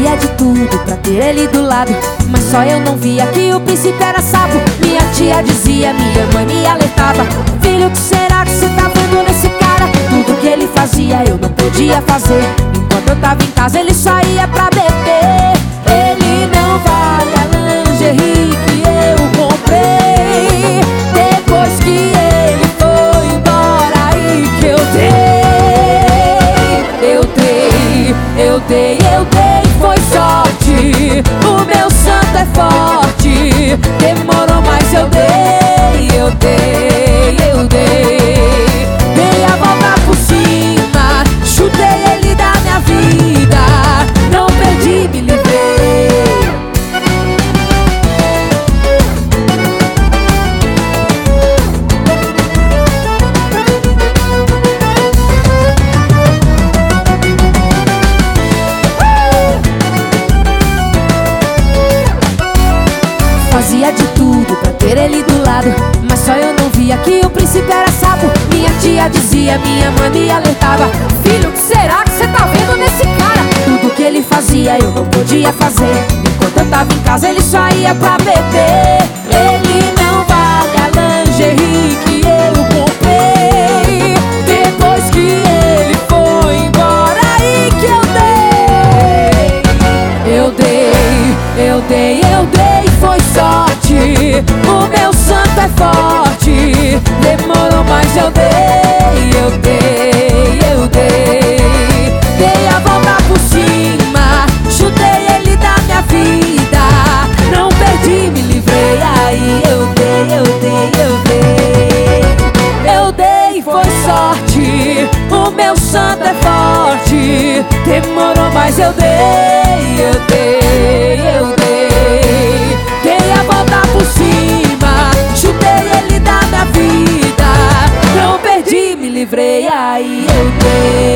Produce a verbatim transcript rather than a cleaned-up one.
Fazia de tudo pra ter ele do lado, mas só eu não via que o príncipe era sapo. Minha tia dizia, minha mãe me alertava: filho, o que será que cê tá vendo nesse cara? Tudo que ele fazia eu não podia fazer. Enquanto eu tava em casa ele saía pra beber. Ele não vale a lingerie que eu comprei. Depois que ele foi embora, aí que eu dei. Eu dei, eu dei, eu dei, foi sorte. O meu santo é forte. Demorou, mas eu dei, eu dei, eu dei. Dei a volta por cima, chutei ele da minha vida. Não perdi, me livrei. Fazia de tudo pra ter ele do lado, mas só eu não via que o príncipe era sapo. Minha tia dizia, minha mãe me alertava: filho, o que será que cê tá vendo nesse cara? Tudo que ele fazia eu não podia fazer. Enquanto eu tava em casa ele saía pra beber. Ele não vale a lingerie que eu comprei. Depois que ele foi embora, aí que eu dei. Eu dei, eu dei, eu dei, foi sorte. O meu santo é forte. Demorou, mas eu dei, eu dei, eu dei. Dei a volta por cima, chutei ele da minha vida. Não perdi, me livrei. Aí eu dei, eu dei, eu dei. Eu dei, foi sorte. O meu santo é forte. Demorou, mas eu dei, eu dei, eu dei. Dei a volta por cima, chutei ele da minha vida. Não perdi, me livrei, aí eu dei.